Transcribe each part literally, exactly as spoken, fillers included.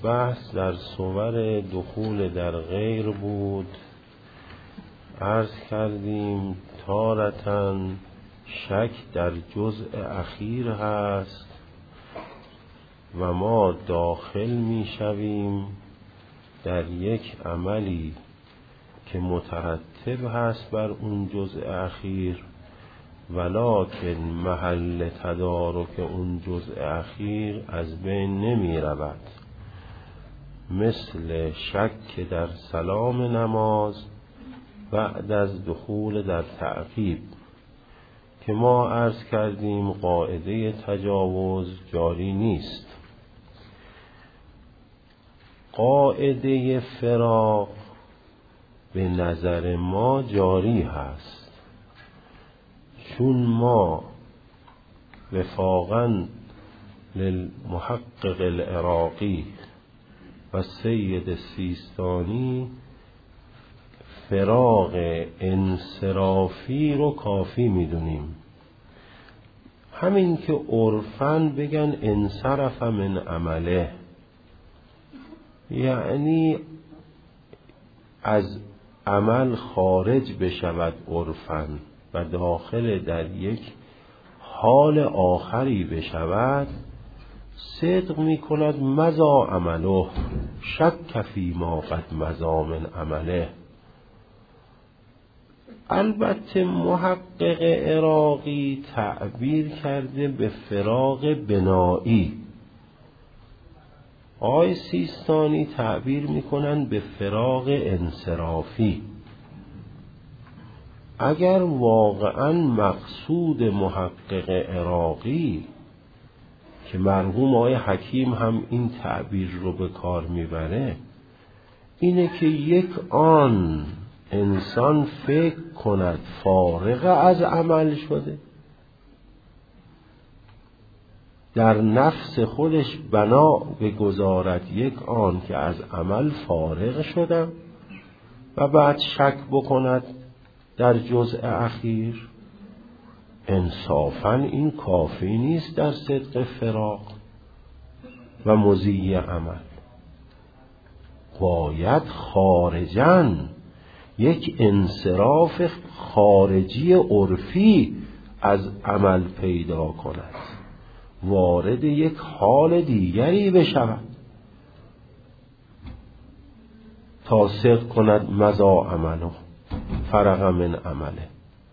بحث در صور دخول در غیر بود. عرض کردیم تارةً شک در جزء اخیر هست و ما داخل می شویم در یک عملی که مترتب هست بر اون جزء اخیر، ولکن محل تدارک اون جزء اخیر از بین نمی رود، مثل شک در سلام نماز بعد از دخول در تعقیب که ما عرض کردیم قاعده تجاوز جاری نیست. قاعده فراق به نظر ما جاری هست، چون ما وفاقاً للمحقق العراقی و سید سیستانی فراق انصرافی رو کافی میدونیم. همین که عرفاً بگن انصرف من عمله، یعنی از عمل خارج بشود عرفاً و داخل در یک حال آخری بشود، صدق می کند مضا عمله شک فی ما قد مضا من عمله. البته محقق عراقی تعبیر کرده به فراق بنایی، آقای سیستانی تعبیر میکنن به فراق انصرافی. اگر واقعا مقصود محقق عراقی که مرحوم آقای حکیم هم این تعبیر رو به کار میبره اینه که یک آن انسان فکر کند فارغ از عمل شده، در نفس خودش بنا بگذارد یک آن که از عمل فارغ شدم و بعد شک بکند در جزء اخیر، انصافاً این کافی نیست در صدق فراق و مضی عمل. باید خارجاً یک انصراف خارجی عرفی از عمل پیدا کند، وارد یک حال دیگری بشود تا صدق کند مضا عمله فرغ من عمله.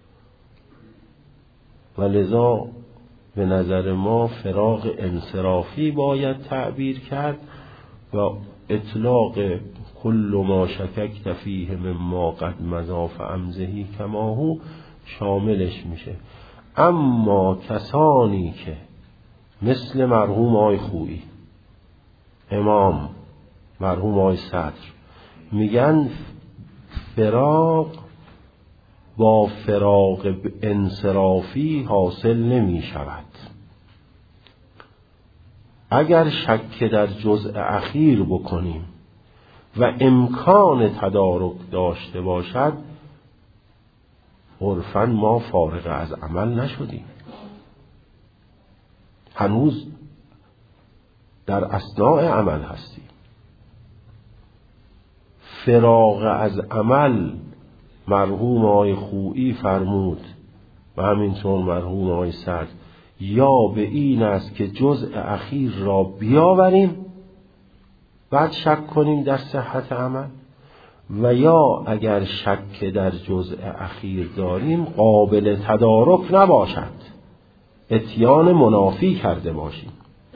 و لذا به نظر ما فراق انصرافی باید تعبیر کرد و اطلاق کل ما شککت فیه مما قد مضی فامضه کما هو شاملش میشه. اما کسانی که مثل مرحوم آقای خویی، امام مرحوم آقای صدر، میگن فراق با فراق انصرافی حاصل نمی شود. اگر شک در جزء اخیر بکنیم و امکان تدارک داشته باشد، عرفاً ما فارغ از عمل نشدیم، هنوز در اثناء عمل هستیم. فراغ از عمل مرحوم آقای خویی فرمود و همینطور مرحوم آقای صدر، یا به این است که جزء اخیر را بیاوریم بعد شک کنیم در صحت عمل، و یا اگر شک در جزء اخیر داریم قابل تدارک نباشد، اتیان منافی کرده باشیم.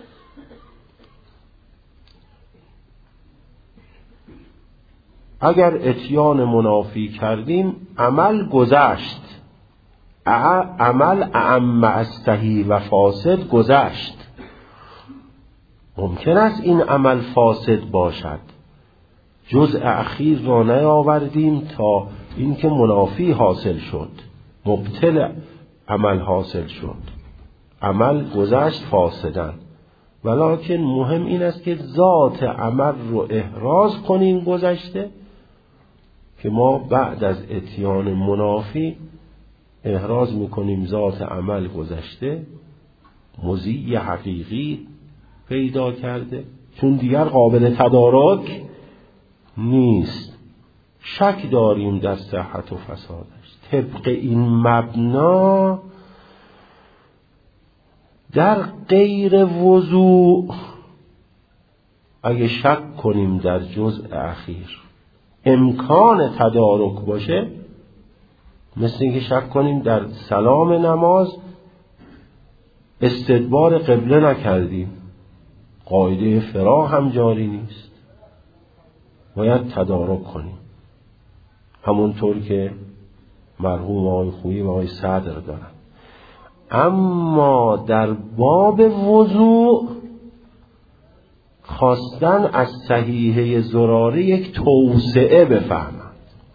اگر اتیان منافی کردیم عمل گذشت، عمل اعم از صحیح و فاسد گذشت. ممکن است این عمل فاسد باشد، جزء اخیر را نیاوردیم تا اینکه منافی حاصل شد، مبطل عمل حاصل شد، عمل گذشت فاسدن. ولکن مهم این است که ذات عمل رو احراز کنیم گذشته، که ما بعد از اتیان منافی احراز میکنیم ذات عمل گذشته، مضی حقیقی پیدا کرده، چون دیگر قابل تدارک نیست. شک داریم در صحت و فسادش. طبق این مبنا در غیر وضوع اگه شک کنیم در جزء اخیر امکان تدارک باشه، مثل اینکه شک کنیم در سلام نماز استدبار قبله نکردیم، قاعده فراغ هم جاری نیست، باید تدارک کنیم، همونطور که مرحوم آقای خویی و آقای صدر دارن. اما در باب وضوع خواستن از صحیحه زراره یک توسعه بفهمند.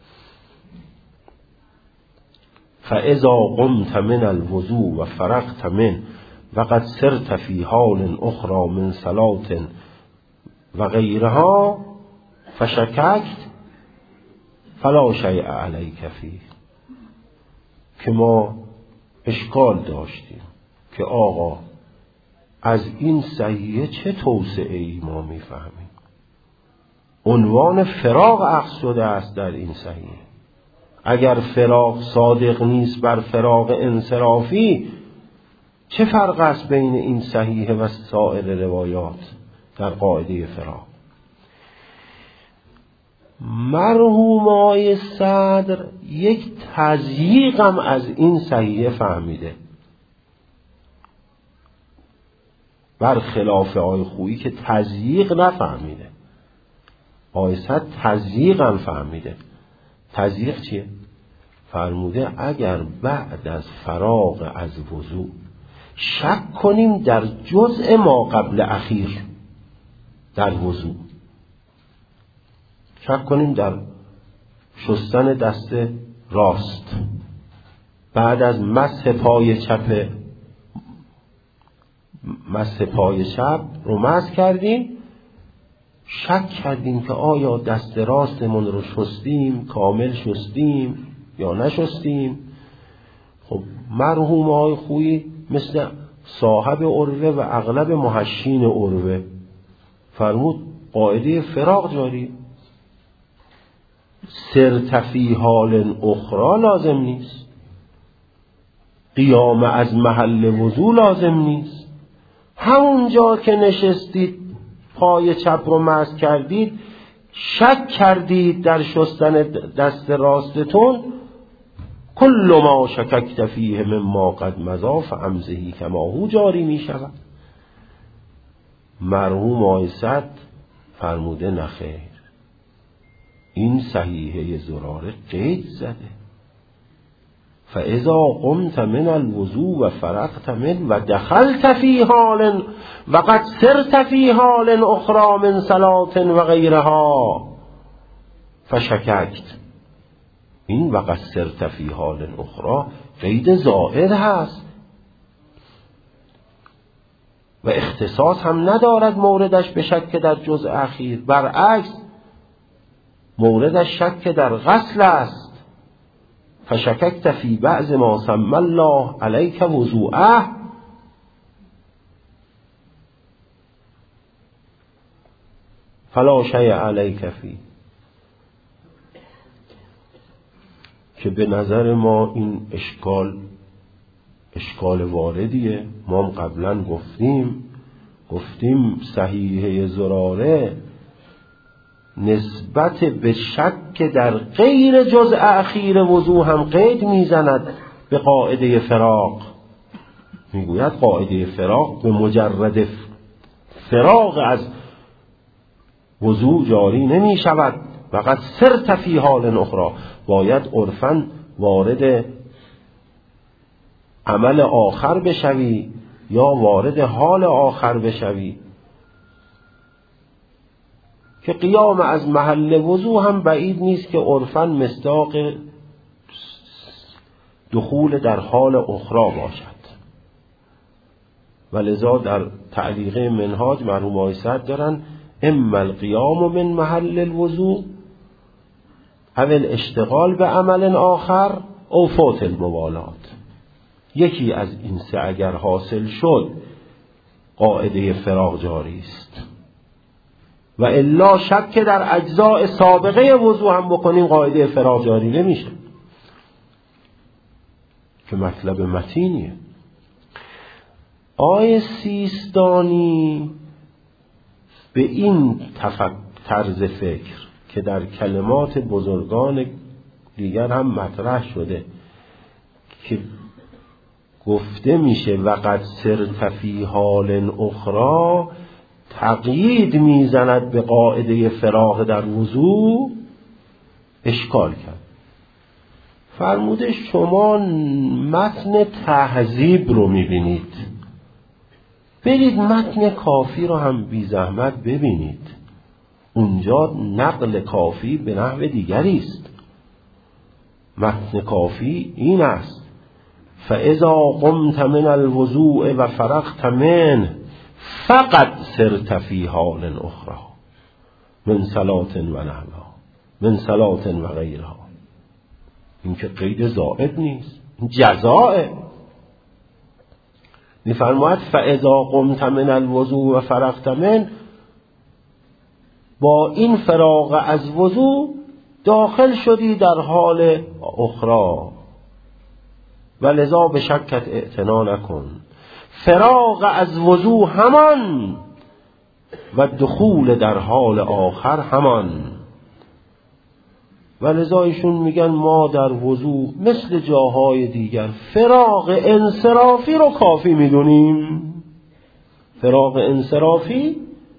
فاذا قمت من الوضوء و فرغت من وقد سرت فی حال اخرى من صلاة و غیرها فشککت فلا شیء علیک فیه. که ما اشکال داشتیم که آقا از این صحیحه چه توسعه ای ما میفهمیم؟ عنوان فراغ اخذ شده است در این صحیحه. اگر فراغ صادق نیست بر فراغ انصرافی، چه فرق است بین این صحیحه و سایر روایات در قاعده فراغ؟ مرحوم آقای صدر یک تضییقم از این صحیحه فهمیده، برخلاف آقای خویی که تضییق نفهمیده. آقای صدر تضییقم فهمیده. تضییق چیه؟ فرموده اگر بعد از فراغ از وضوع شک کنیم در جزء ما قبل اخیر در وضوع، شک کنیم در شستن دست راست بعد از مسح پای چپ، مسح پای چپ رو مسح کردیم، شک کردیم که آیا دست راستمون رو شستیم، کامل شستیم یا نشستیم. خب مرحوم آقای خویی مثل صاحب عروه و اغلب محشین عروه فرمود قاعده فراغ جاری، سرت فی حال اخرى لازم نیست، قیام از محل وضوع لازم نیست. همونجا که نشستید پای چپ رو مسح کردید، شک کردید در شستن دست راستتون، کل ما شککت فیه مما قد مضی فامضه کما هو جاری می شود. مرحوم آقای صدر فرموده نخیر، این صحیحه زراره قید زده. فاذا قمت من الوضوء و فرغت من و دخلت فی حال و قد سرت فی حال اخرى من صلاة و غیرها فشککت. این و قد سرت فی حال اخرى قید زائد هست و اختصاص هم ندارد موردش به شک در جزء اخیر، برعکس موردش شک در غسل است. فشککت فی بعض ما سمی الله علیک وضوءه. فلا شیء علیک فی. که به نظر ما این اشکال اشکال واردیه. ما هم قبلا گفتیم گفتیم صحیحه زراره نسبت به شک در غیر جزء اخیر وضوع هم قید میزند به قاعده فراغ. میگوید قاعده فراغ به مجرد فراغ از وضوع جاری نمی شود، فقط سرت فی حال اخرى، باید عرفاً وارد عمل آخر بشوی یا وارد حال آخر بشوی. که قیام از محل وضوع هم بعید نیست که عرفاً مصداق دخول در حال اخرى باشد. ولذا در تعلیق منهاج مرحوم آقای صدر دارن اما القیام من محل الوضوع او الاشتغال به عمل آخر او فوت الموالات. یکی از این سه اگر حاصل شد قاعده فراغ جاری است. و الا شک که در اجزاء سابقه وضو هم بکنیم قاعده فراغ جاری نمیشه که مطلب متینیه. آیه سیستانی به این طرز فکر که در کلمات بزرگان دیگر هم مطرح شده که گفته میشه وقد صرت فی حال اخرى، تقیید میزند به قاعده فراغ در وضو، اشکال کرد. فرموده شما متن تهذیب رو میبینید، برید متن کافی رو هم بی زحمت ببینید، اونجا نقل کافی به نحو دیگری است. متن کافی این است: فاذا قمت من الوضوء و فرغت منه فقط صرت فی حال اخرى من صلاة و نحوها من صلاة و غیرها. این که قید زائد نیست، این جزائه. میفرماید فاذا قمت من الوضوء و فرغت منه، با این فراغ از وضو داخل شدی در حال اخرى، و لذا به شکت اعتنا نکن. فراغ از وضو همان و دخول در حال آخر همان. و لذا ایشون میگن ما در وضو مثل جاهای دیگر فراغ انصرافی رو کافی میدونیم. فراغ انصرافی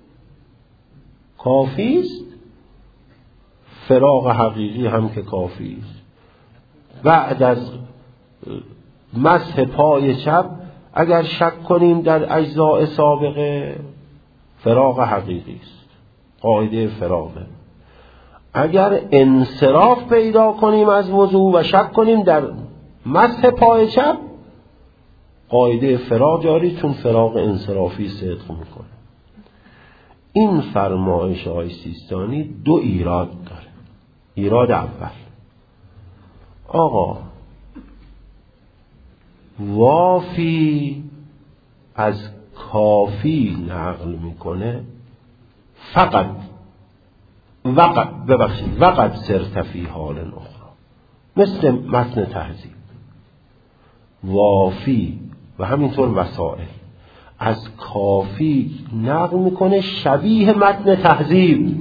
کافی است، فراغ حقیقی هم که کافی است. بعد از مسح پای چپ اگر شک کنیم در اجزاء سابقه، فراغ حقیقی است، قاعده فراغه. اگر انصراف پیدا کنیم از وضو و شک کنیم در مسح پای چپ، قاعده فراغ جاری، چون فراغ انصرافی صدق میکنه. این فرمایش آقای سیستانی دو ایراد داره. ایراد اول، آقا وافی از کافی نقل میکنه فقط وقت ببخشید وقت صرت فی حال اخرى، مثل متن تهذیب. وافی و همینطور وسائل از کافی نقل میکنه شبیه متن تهذیب،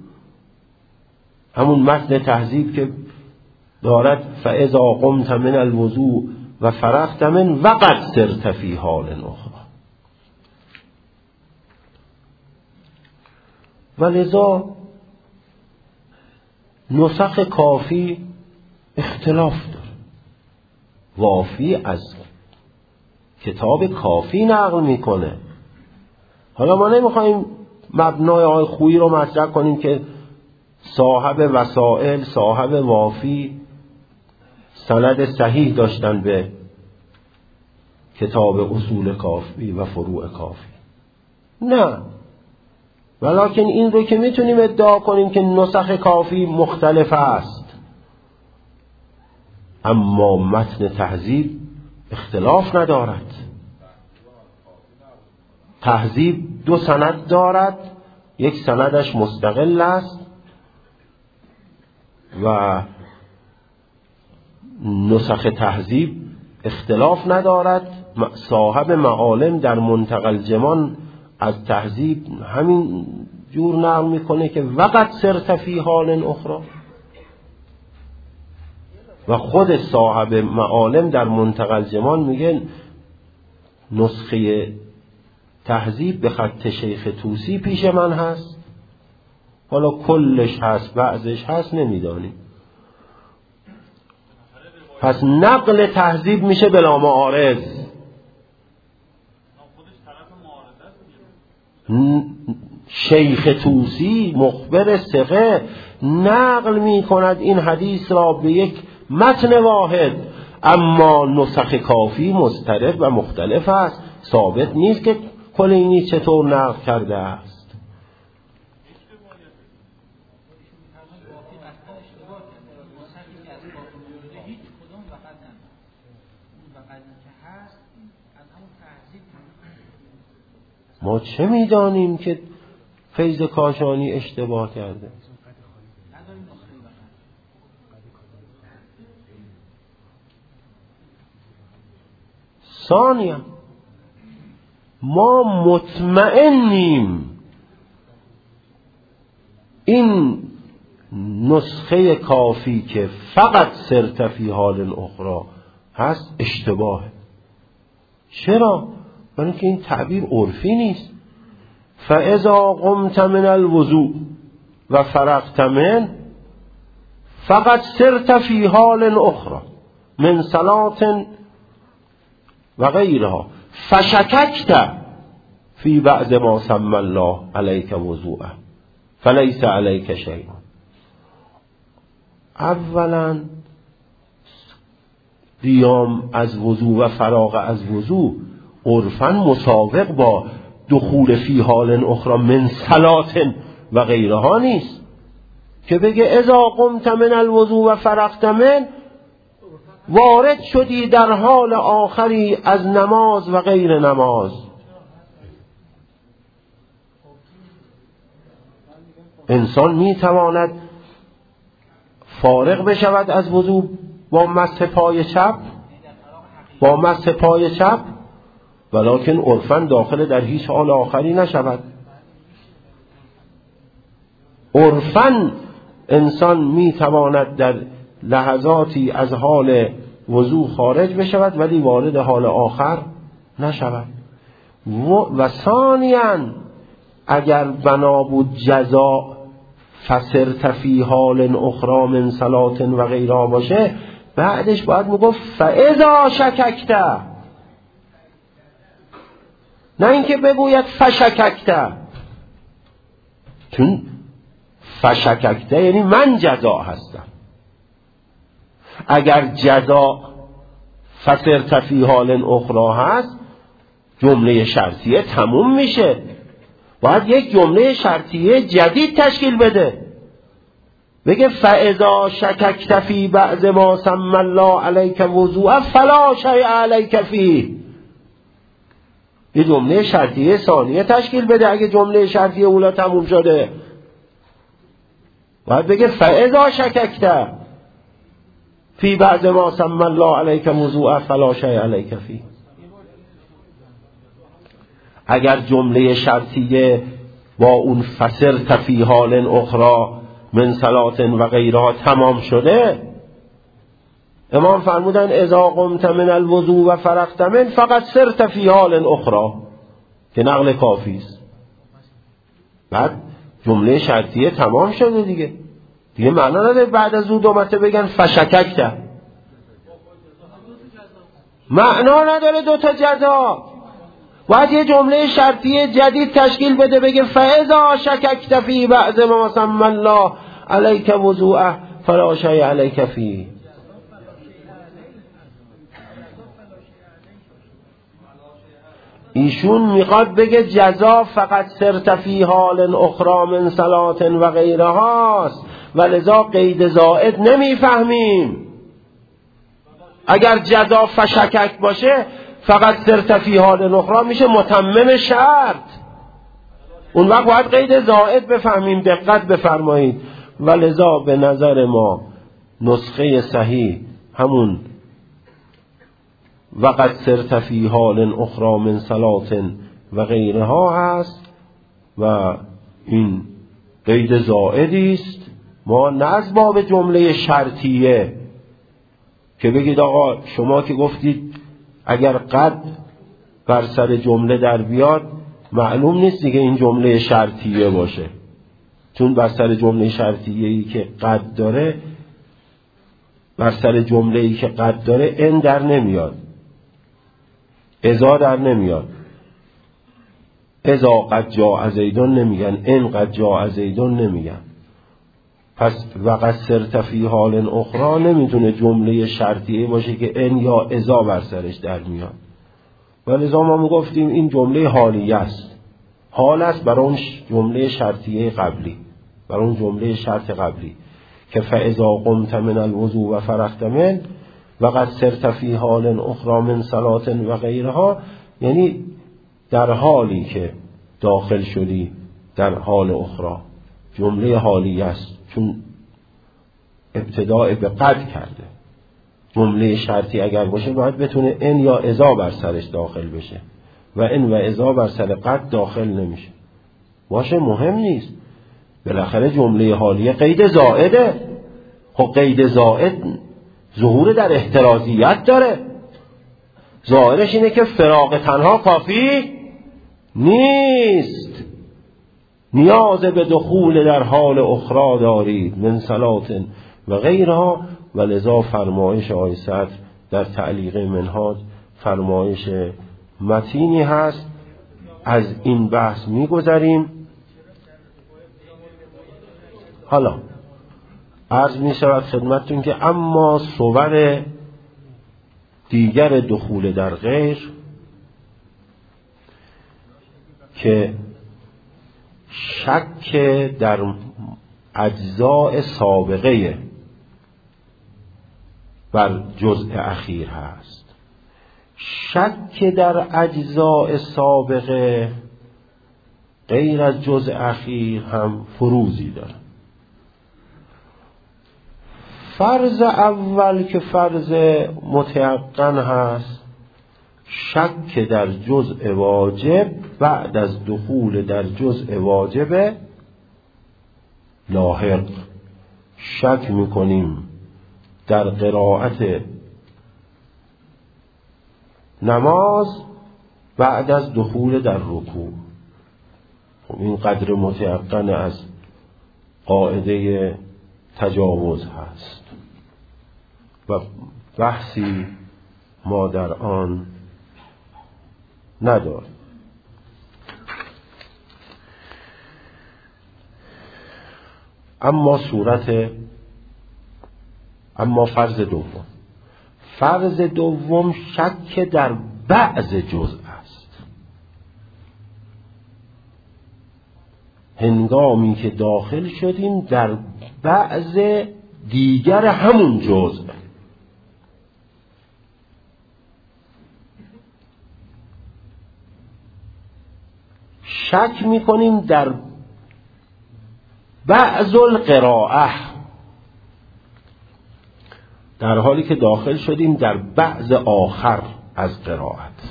همون متن تهذیب که دارد فاذا قمت من الوضوء و فرغت من وقد صرت فی حال اخرى. ولذا نسخ کافی اختلاف داره. وافی از کتاب کافی نقل میکنه. حالا ما نمیخوایم مبنای آقای خویی رو مطرح کنیم که صاحب وسائل، صاحب وافی سند صحیح داشتن به کتاب اصول کافی و فروع کافی. نه، ولکن این رو که میتونیم ادعا کنیم که نسخ کافی مختلف است، اما متن تهذیب اختلاف ندارد. تهذیب دو سند دارد، یک سندش مستقل است و نسخ تهذیب اختلاف ندارد. صاحب معالم در منتقى الجمان از تهذیب همین جور نقل میکنه که وقت صرت فی حال اخرى، و خود صاحب معالم در منتقى الجمان میگه نسخه تهذیب به خط شیخ طوسی پیش من هست، حالا کلش هست بعضش هست نمیدانیم. پس نقل تهذیب میشه بلا معارض. شیخ طوسی مخبر ثقه نقل می کند این حدیث را به یک متن واحد، اما نسخ کافی مضطرب و مختلف است. ثابت نیست که کلینی چطور نقل کرده است. ما چه میدانیم که فیض کاشانی اشتباه کرده. ثانیا ما مطمئنیم این نسخه کافی که فقط صرت فی حال اخرى هست اشتباهه. چرا؟ برای که این تعبیر عرفی نیست. فاذا قمت من الوضوء و فرغت من فقط صرت فی حال اخرى من صلاة و غیرها فشککت فی بعض ما سمی الله علیک وضوءه فلیس علیک شیء. اولا قیام از وضوء و فراغ از وضوء عرفاً مسابق با دخول فی حال اخرى من صلات و غیرها نیست که بگه اذا قمت من الوضوء و فرغت من وارد شدی در حال آخری از نماز و غیر نماز. انسان می تواند فارغ بشود از وضوء با مسح پای چپ با مسح پای چپ ولکن عرفاً داخل در هیچ حال آخری نشود. عرفاً انسان می تواند در لحظاتی از حال وضوء خارج بشود ولی وارد حال آخر نشود. و ثانیاً اگر بنا بود جزا فصرت فی حال اخرى من صلاة و غیرها باشه بعدش باید میگفت فاذا شککت، نه اینکه بگوید فشککت، چون فشککت یعنی من جزا هستم. اگر جزا فصرت فی حال اخرى هست جمله شرطیه تموم میشه، باید یک جمله شرطیه جدید تشکیل بده، بگه فاذا شککت فی بعض ما سمی الله علیک وضوء فلا شیء علیک فیه. یه جمله شرطیه ثانیه تشکیل بده. اگه جمله شرطیه اولا تموم شده باید بگه فاذا شککت فی بعض ما سمی الله علیک وضوء فلا شیء علیک فیه. اگر جمله شرطیه با اون فصرت فی حال اخرى من صلاة و غیرها تمام شده، امام فرمودن اذا قمت من الوضوء و فرغت من فقط صرت فی حال اخرى که نقل کافی است. بعد جمله شرطیه تمام شده دیگه دیگه معنا نداره بعد از اون دو مرتبه بگن فشککت، معنا نداره دوتا جزا. باید یه جمله شرطیه جدید تشکیل بده بگه فاذا شککت فی بعض ما سمی الله علیک وضوء فلا شیء علیک فیه. ایشون میخواد بگه جزا فقط صرت فی حال اخرى من صلاة و غیرهاست و لذا قید زائد نمیفهمیم. اگر جزا فشکک باشه فقط صرت فی حال اخرى میشه متمم شرط، اون وقت باید قید زائد بفهمیم. دقت بفرمایید. و لذا به نظر ما نسخه صحیح همون وقت صرت فی حال اخرى من صلاة و غیرها هست و این قید زائدی است. ما نه از باب جمله شرطیه که بگید آقا شما که گفتید اگر قد بر سر جمله در بیاد معلوم نیست دیگه این جمله شرطیه باشه، چون بر سر جمله شرطیه‌ای که قد داره بر سر جمله‌ای که قد داره ان در نمیاد، اذا در نمیاد. اذا قد جاء زیدون نمیگن، ان قد جاء زیدون نمیگن. پس وقت صرت فی حال اخرى نمیتونه جمله شرطیه باشه که ان یا اذا بر سرش در میاد. ولذا ما میگفتیم این جمله حالیه است، حال است برای اون جمله شرطیه قبلی، برای اون جمله شرط قبلی که فاذا قمت من الوضوء و فرغت من وقد صرت فی حال اخرى من صلاة و غیرها، یعنی در حالی که داخل شدی در حال اخرى. جمله حالی است چون ابتداء به قد کرده. جمله شرطی اگر باشه باید بتونه ان یا اذا بر سرش داخل بشه و ان و اذا بر سر قد داخل نمیشه. باشه مهم نیست، بالاخره جمله حالیه قید زائده. خب قید زائد ظهور در احترازیت داره. ظاهرش اینه که فراق تنها کافی نیست، نیاز به دخول در حال اخرى دارید من صلات و غیرها. و لذا فرمایش آقای صدر در تعلیق منهاج فرمایش متینی هست. از این بحث میگذریم. حالا عرض می شود خدمتتون که اما صور دیگر دخول در غیر که شک در اجزاء سابقه بر جزء اخیر هست. شک در اجزاء سابقه غیر از جزء اخیر هم فروزی داره. فرض اول که فرض متیقن هست، شک در جزء واجب بعد از دخول در جزء واجب لاحق. شک میکنیم در قرائت نماز بعد از دخول در رکوع. خب این قدر متیقن از قاعده تجاوز هست و بحثی ما در آن نداریم. اما صورت اما فرض دوم فرض دوم شک در بعض جزء است. هنگامی که داخل شدیم در بعض دیگر همون جزء، شک میکنیم در بعض القراءه، در حالی که داخل شدیم در بعض آخر از قرائت.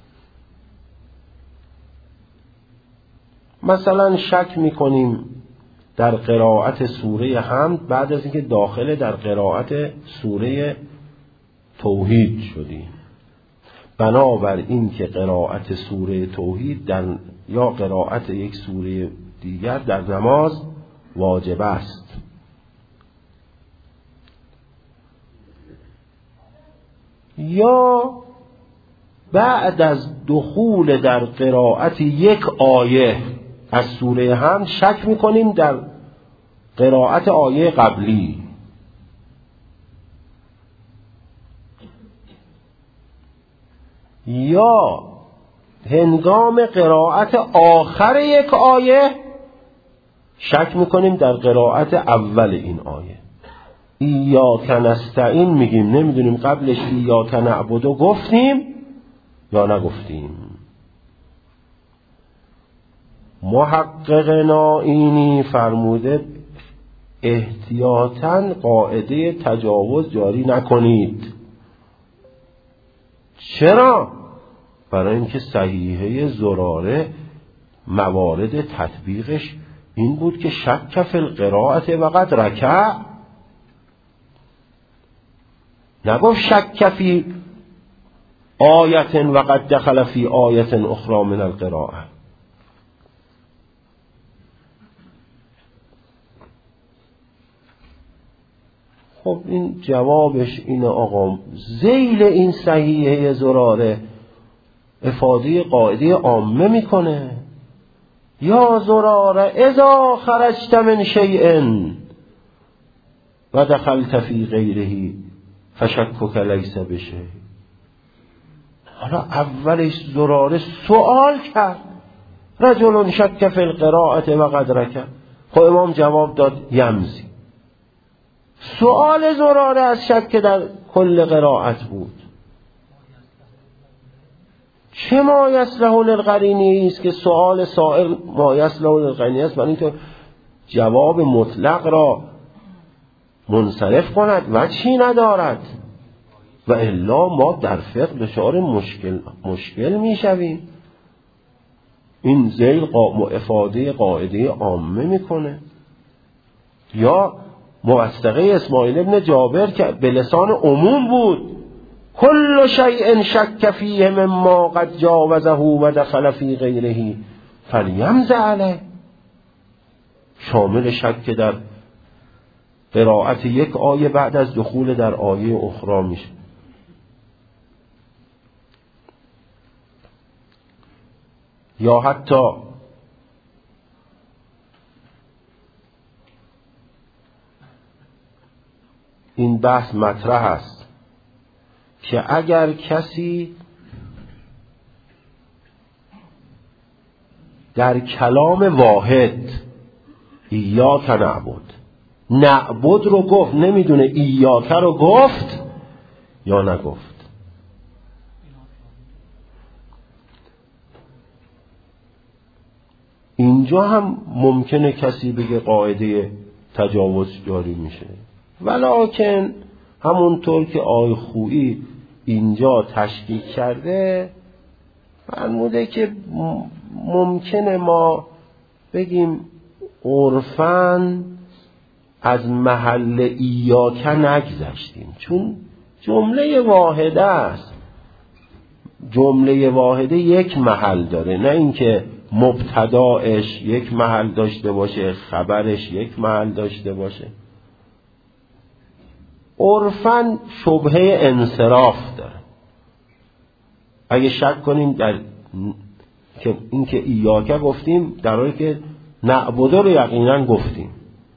مثلا شک میکنیم در قرائت سوره حمد بعد از اینکه داخل در قرائت سوره توحید شدیم، بنابر این که قرائت سوره توحید در یا قرائت یک سوره دیگر در نماز واجب است. یا بعد از دخول در قرائت یک آیه از سوره حمد شک میکنیم در قرائت آیه قبلی. یا هنگام قرائت آخر یک آیه شک میکنیم در قرائت اول این آیه. ایاک نستعین میگیم، نمیدونیم قبلش ایاک نعبدو گفتیم یا نگفتیم. محقق نائینی فرموده احتیاطاً قاعده تجاوز جاری نکنید. چرا؟ برای اینکه صحیحه زراره موارد تطبیقش این بود که شک فی القراءت و قد رکع، نگفت شک فی آیت و قد دخل فی آیت اخرى من القراءه. خب این جوابش اینه آقا، ذیل این صحیحه زراره افاده قاعده عامه میکنه. یا زراره اذا خرجت من شیء و دخلت فی غیره فشکک لیس بشه. حالا اولش زراره سوال کرد رجل شک فی القراءت و قد رکع. خب امام جواب داد یمزی. سوال زراره از شک در کل قرائت بود. چه ما یصلح للقرینی است که سؤال سائل ما یصلح للقرینی است، برای اینکه جواب مطلق را منصرف کند و چی ندارد، و الا ما در فقه دچار مشکل مشکل میشویم. این ذیل افاده قاعده عامه میکنه. یا موثقه اسماعیل ابن جابر که به لسان عموم بود، کل شیء شک فیه مما قد جاوزه و دخل فی غیره فلیمزع علیه، شامل شک در قرائت یک آیه بعد از دخول در آیه اخرى میشه. یا حتی این بحث مطرح است که اگر کسی در کلام واحد ایاک نعبد نعبد رو گفت، نمیدونه ایاک رو گفت یا نگفت، اینجا هم ممکنه کسی بگه قاعده تجاوز جاری میشه. ولکن همونطور که آقای خویی اینجا تشکیک کرده، فرموده که ممکنه ما بگیم عرفاً از محل ایاک نگذشتیم، چون جمله واحده است. جمله واحده یک محل داره، نه اینکه مبتداش یک محل داشته باشه، خبرش یک محل داشته باشه. عرفاً شبهه انصراف داره. اگه شک کنیم در که اینکه ایاک گفتیم در حالی که نعبد رو یقینا گفتیم،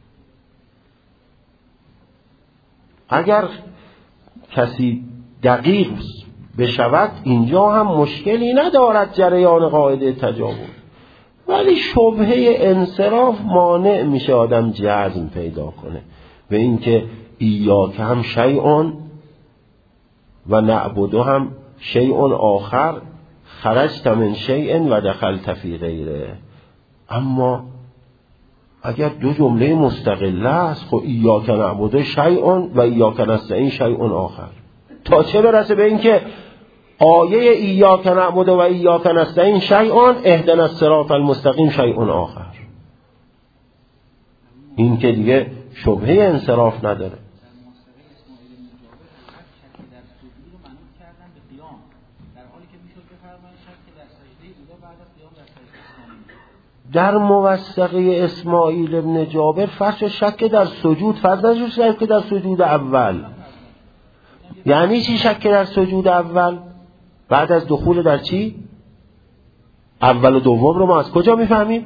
اگر کسی دقیق بشود اینجا هم مشکلی ندارد جریان قاعده تجاوز، ولی شبهه انصراف مانع میشه آدم جزم پیدا کنه به اینکه ایاک هم شیء و نعبد هم شیء آخر خرجت من شیء و دخلت فی غیره. اما اگر دو جمله مستقله است، خب ایاک نعبد شیء و ایاک نستعین شیء آخر، تا چه برسه به اینکه آیه ایاک نعبد و ایاک نستعین شیء اهدنا الصراط المستقیم شیء آخر. این که دیگه شبهه انصراف نداره. در موثقه اسماعیل ابن جابر فرض شک در سجود، فرض نشد شک در سجود اول. یعنی چی شک در سجود اول؟ بعد از دخول در چی؟ اول و دوم رو ما از کجا میفهمیم؟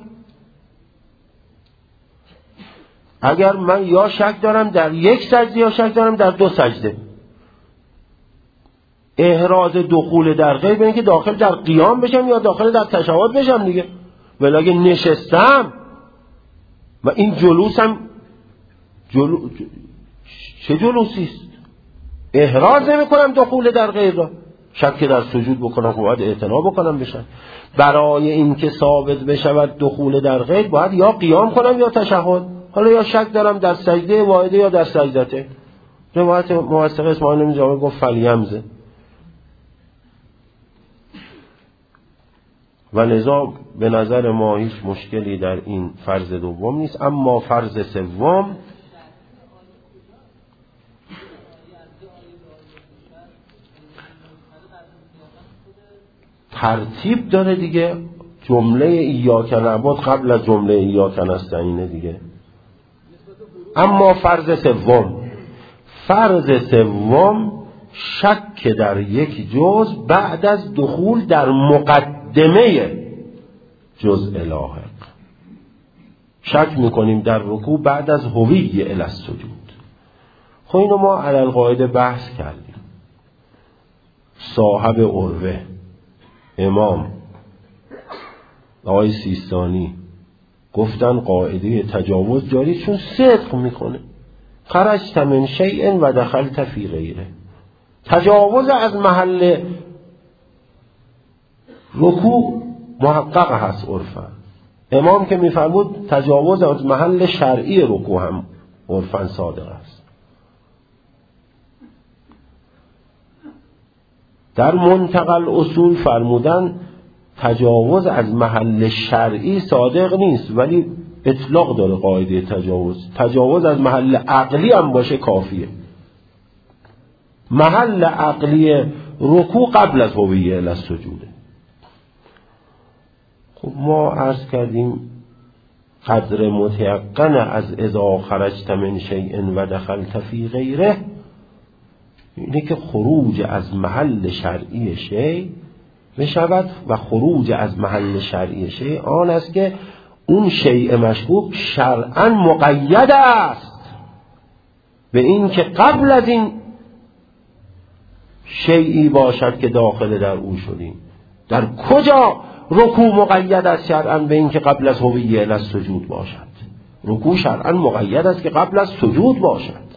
اگر من یا شک دارم در یک سجده یا شک دارم در دو سجده، احراز دخول در غیب اینه که داخل در قیام بشم یا داخل در تشهد بشم دیگه. ولی اگه نشستم و این جلوسم جلو... چه جلوسی است؟ احراز نمی کنم دخول در غیب را، شک در سجود بکنم خب باید اعتنا بکنم بشن. برای اینکه ثابت بشود دخول در غیب باید یا قیام کنم یا تشهد. حالا یا شک دارم در سجده واحده یا در سجدته. روایت موثق اسماعیل ابن جابر گفت فلیمزه، و لذا به نظر ما هیچ مشکلی در این فرض دوم نیست. اما فرض سوم ترتیب داره دیگه، جمله ایاک نعبد قبل از جمله ایاک نستعین دیگه. اما فرض سوم فرض سوم شک در یک جزء بعد از دخول در مقدمه جزء لاحق. شک میکنیم در رکوع بعد از هوی الی السجود. خب اینو ما علی القاعده بحث کردیم. صاحب عروه امام آقای سیستانی گفتن قاعده تجاوز جاری چون صدق میکنه. خرجت من شیء و دخلت فی غیره. تجاوز از محل رکوع محقق هست عرفاً. امام که میفرمود تجاوز از محل شرعی رکوع هم عرفاً صادق است. در منتقل اصول فرمودن تجاوز از محل شرعی صادق نیست، ولی اطلاق داره قاعده تجاوز. تجاوز از محل عقلی هم باشه کافیه. محل عقلی رکوع قبل از هویه الی السجوده. خب ما عرض کردیم قدر متیقن از اذا خرجت من شیء و دخلت فی غیره اینه که خروج از محل شرعی شیء بشود و خروج از محل شرعی شیء آن است که اون شیء مشکوک شرعاً مقید است به این که قبل از این شیئی باشد که داخل در او شدیم. در کجا رکوع مقید است شرعاً به این که قبل از هویه الی السجود باشد؟ رکوع شرعاً مقید است که قبل از سجود باشد،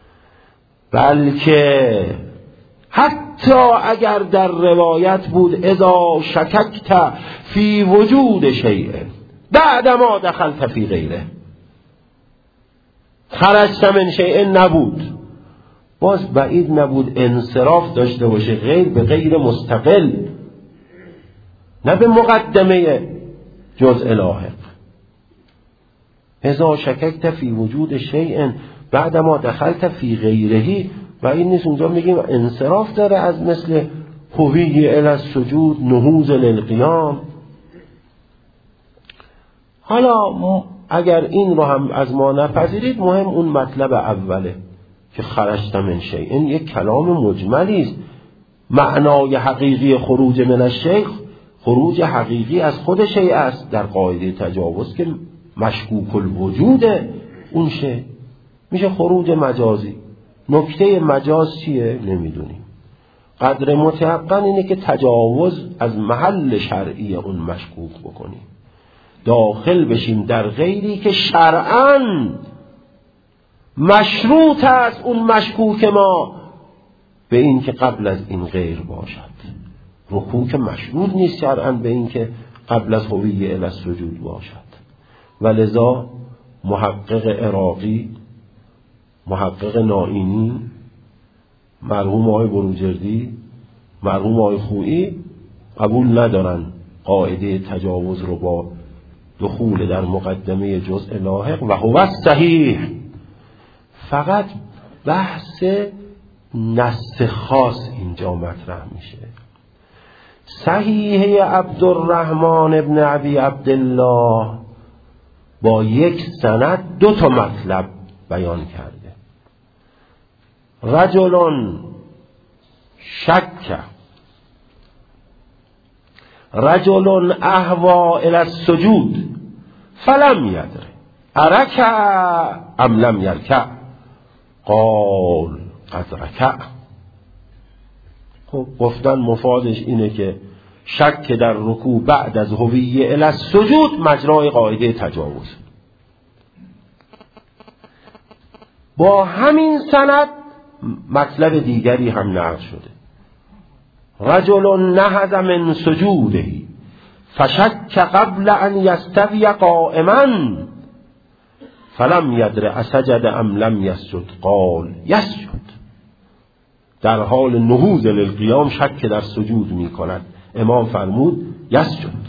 بلکه حتی اگر در روایت بود اذا شککت فی وجود شیء بعد ما دخلت فی غیره، خرجت من شیء نبود، باز بعید نبود انصراف داشته باشه غیر به غیر مستقل، نه به مقدمه جزء لاحق. اذا شککت فی وجود شیء بعد ما دخلت فی غیره، و این نیست اونجا میگیم انصراف داره از مثل هویه الی السجود، نهوض للقیام. حالا اگر این رو هم از ما نپذیرید، مهم اون مطلب اوله که خرجت من شیء، این یک کلام مجملی است. معنای حقیقی خروج من الشیء خروج حقیقی از خود شیء است. در قاعده تجاوز که مشکوک الوجود اون شیء میشه خروج مجازی. نکته مجاز چیه نمیدونیم. قدر متیقن اینه که تجاوز از محل شرعی اون مشکوک بکنیم، داخل بشیم در غیری که شرعاً مشروط است اون مشکوک ما به این که قبل از این غیر باشد. رکوع که مشروط نیست شرعاً به این که قبل از هویه الی السجود باشد. ولذا محقق عراقی، محقق نائینی، مرحوم آقای بروجردی، مرحوم آقای خویی قبول ندارن قاعده تجاوز رو با دخول در مقدمه جزء لاحق و هو صحیح. فقط بحث نص خاص اینجا مطرح میشه. صحیحه عبدالرحمن ابن ابی عبدالله با یک سند دو تا مطلب بیان کرده. رجل شک رجل اهوا الی السجود فلم یدر ارکع ام لم یرکع قال قد رکع. خب گفتن مفادش اینه که شک در رکوع بعد از هویه الی السجود مجرای قاعده تجاوز. با همین سند مطلب دیگری هم نقل شده. رجل نهض من سجوده فشک قبل ان یستوی قائما فلم یدر اسجد ام لم یسجد قال یسجد. در حال نهوض للقیام شک در سجود می کند. امام فرمود یسجد.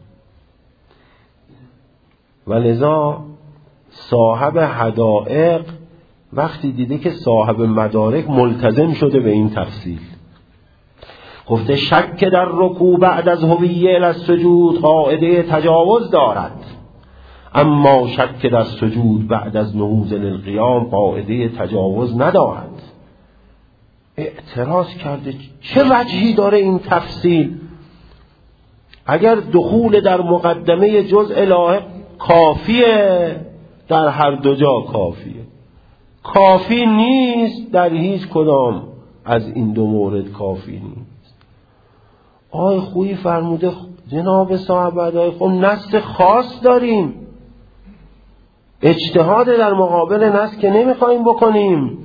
ولذا صاحب حدائق وقتی دیده که صاحب مدارک ملتزم شده به این تفصیل، گفته شک در رکوع بعد از هویه الی السجود قاعده تجاوز دارد، اما شک در سجود بعد از نهوض للقیام قاعده تجاوز ندارد. اعتراض کرده چه وجهی داره این تفصیل؟ اگر دخول در مقدمه جزء لاحق کافیه، در هر دو جا کافیه. کافی نیست، در هیچ کدام از این دو مورد کافی نیست. آی خویی فرموده جناب صاحب ادای خب نص خاص داریم، اجتهاد در مقابل نص که نمیخوایم بکنیم.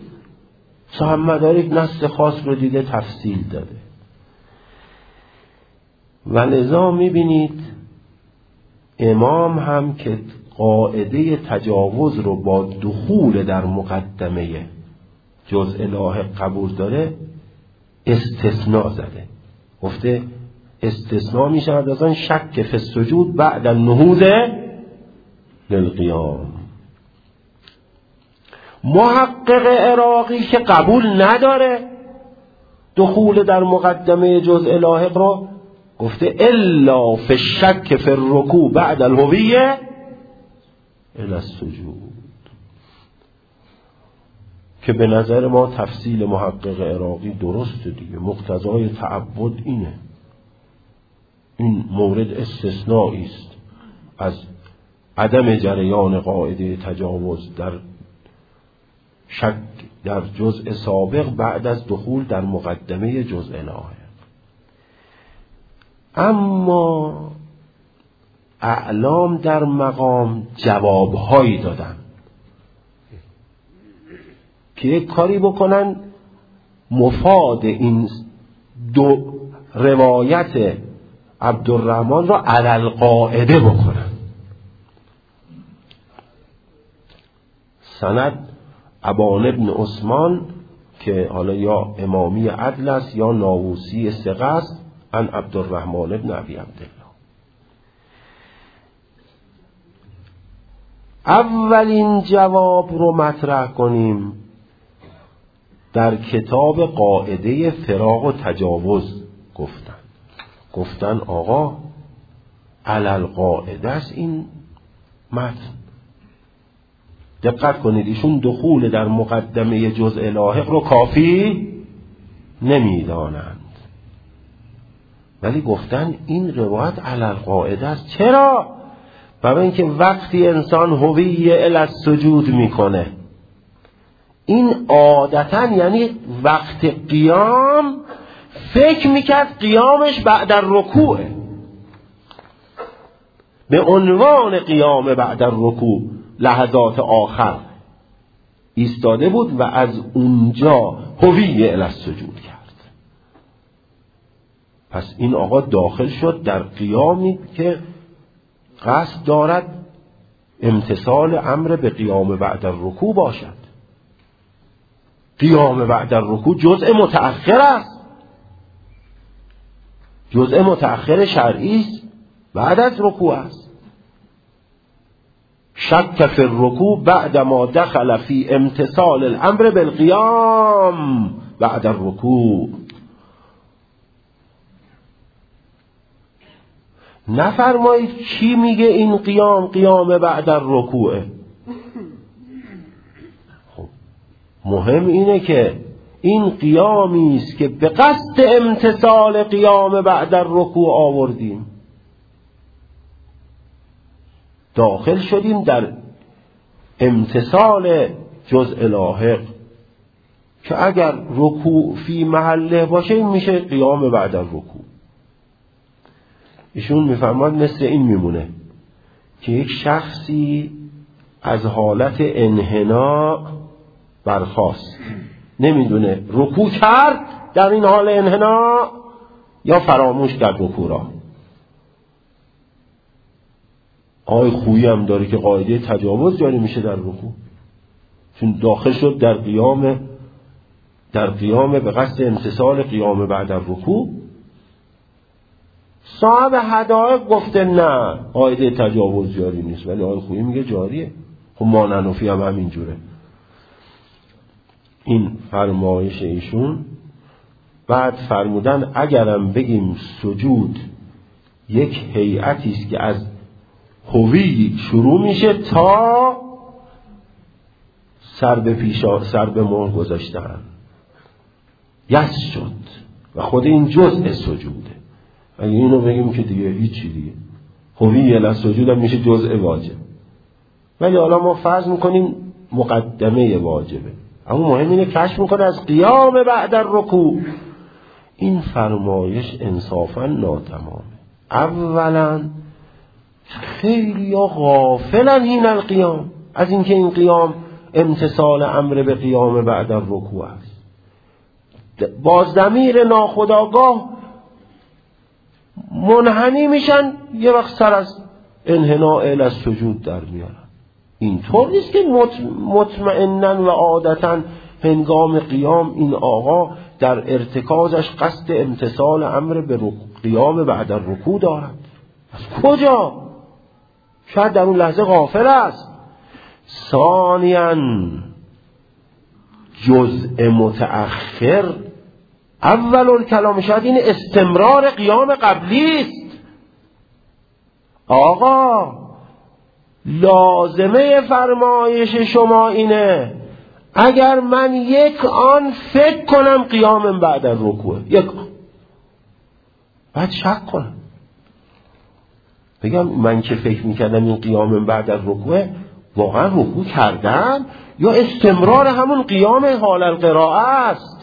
صاحب مدارک نص خاص رو دیده تفصیل داده. و لذا میبینید امام هم که قاعده تجاوز رو با دخول در مقدمه جزء لاحق قبول داره، استثناء زده، گفته استثناء می شود از آن شک فی السجود بعد النهوض للقیام. محقق عراقی که قبول نداره دخول در مقدمه جزء لاحق رو، گفته الا فی الشک فی الرکوع بعد الهویه الی السجود، که به نظر ما تفصیل محقق عراقی درسته دیگه، مقتضای تعبد اینه. این مورد استثنایی است از عدم جریان قاعده تجاوز در شک در جزء سابق بعد از دخول در مقدمه جزء لاحق. اما اعلام در مقام جوابهایی دادن که یک کاری بکنن مفاد این دو روایت عبدالرحمن را علی القاعده بکنن. سند ابان ابن عثمان که حالا یا امامی عدل است یا ناووسی ثقه است، عن عبدالرحمن ابن ابی عبدالله. اولین جواب رو مطرح کنیم در کتاب قاعده فراق و تجاوز. گفتن گفتن آقا علی القاعده است این متن. دقت کنید، ایشون دخول در مقدمه جزء لاحق رو کافی نمیدانند، ولی گفتن این روایت علی القاعده است. چرا؟ برای اینکه وقتی انسان هوی الی السجود میکنه، این عادتا یعنی وقت قیام فکر میکرد قیامش بعد الرکوعه، به عنوان قیام بعد الرکوع لحظات آخر ایستاده بود و از اونجا هوی الی السجود کرد. پس این آقا داخل شد در قیامی که قصد دارد امتثال امر به قیام بعد الرکوع باشد. قیام بعد الرکوع جزء متأخر است، جزء متأخر شرعی است، بعد از رکوع است. شک فی الرکوع بعد ما دخل فی امتثال الامر بالقیام بعد الرکوع. نفرمایید کی میگه این قیام قیام بعد الرکوعه. خب مهم اینه که این قیامی است که به قصد امتثال قیام بعد الرکوع آوردیم، داخل شدیم در امتثال جزء لاحق که اگر رکوع فی محله باشه این میشه قیام بعد الرکوع. ایشون میفهمد مثل این میمونه که یک شخصی از حالت انحناء برخاست، نمیدونه رکوع کرد در این حال انحناء یا فراموش کرد رکوع را. آقای خویی هم داره که قاعده تجاوز جاری میشه در رکوع، چون داخل شد در قیام در قیام به قصد امتثال قیام بعد الرکوع. صاحب هدایق گفته نه قاعده تجاوز جاری نیست، ولی آقای خویی میگه جاریه. خب ماننوفی هم همینجوره. این فرمایش ایشون. بعد فرمودن اگرم بگیم سجود یک هیئتی است که از هوی شروع میشه تا سر به پیشا سر به مهر گذاشتن یس شد و خود این جزء سجوده. اگه اینو بگیم که دیگه هیچی دیگه هوی الی السجود هم میشه جزء واجب. ولی حالا ما فرض میکنیم مقدمه واجبه، اما مهم اینه کشف میکنه از قیام بعد الرکوع. این فرمایش انصافا ناتمامه. اولا خیلی غافلن این القیام از اینکه این قیام امتثال امر به قیام بعد الرکوع است. با ضمیر ناخودآگاه منحنی میشن، یه وقت سر از انحناء الی السجود در میارن. اینطور نیست که مطمئنن و عادتاً هنگام قیام این آقا در ارتکازش قصد امتثال امر به قیام بعد الرکوع دارد. از کجا؟ شاید در اون لحظه غافل است. ثانیاً جزء متأخر اول الکلام شاید این استمرار قیام قبلی است. آقا لازمه فرمایش شما اینه اگر من یک آن فکر کنم قیام بعد الرکوع، یک آن بعد شک کنم بگم من که فکر میکردم این قیام بعد الرکوع واقعا رکوع کردم یا استمرار همون قیام حال القراءه است.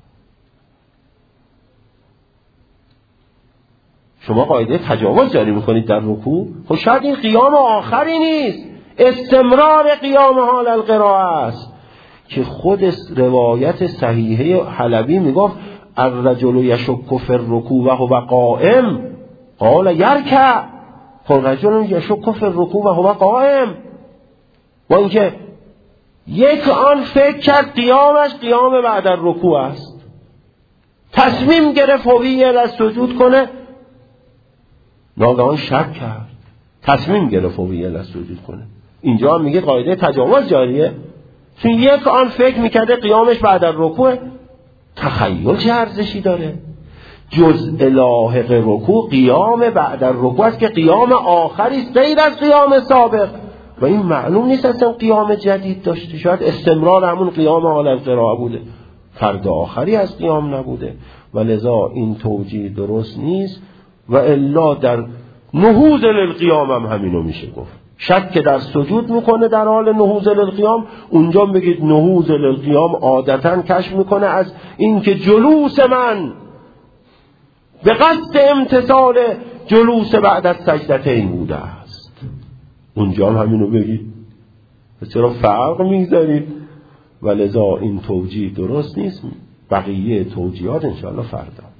شما قاعده تجاوز جاری میکنید در رکوع، خب شاید این قیام آخری نیست، استمرار قیام حال القراءه است که خود روایت صحیحه حلبی میگفت الرجل یشک فی الرکوع و هو قائم قال یرکع، خب رجل یشک فی الرکوع و هو قائم، و اینکه یک آن فکر کرد قیامش قیام بعد الرکوع است، تصمیم گرفت هوی الی السجود کنه، ناگهان شک کرد، تصمیم گرفت هوی الی السجود کنه. اینجا هم میگه قاعده تجاوز جاریه، چون یک آن فکر میکرده قیامش بعد الرکوع. تخیل چه ارزشی داره؟ جزء لاحق رکوع قیام بعد الرکوع است که قیام آخری است غیر از قیام سابق، و این معلوم نیست اصلا قیام جدید داشته، شاید استمرار همون قیام حال القراءه بوده، فرد آخری از قیام نبوده، و لذا این توجیه درست نیست. و الا در نهوض للقیام هم همینو میشه گفت. شک که در سجود میکنه در حال نهوض للقیام، اونجا بگید نهوض للقیام عادتاً کشف میکنه از این که جلوس من به قصد امتثال جلوس بعد از سجدتین بوده است. اونجا هم همینو بگید، چرا فرق میگذارید؟ و لذا این توجیه درست نیست. بقیه توجیهات انشاءالله فردا.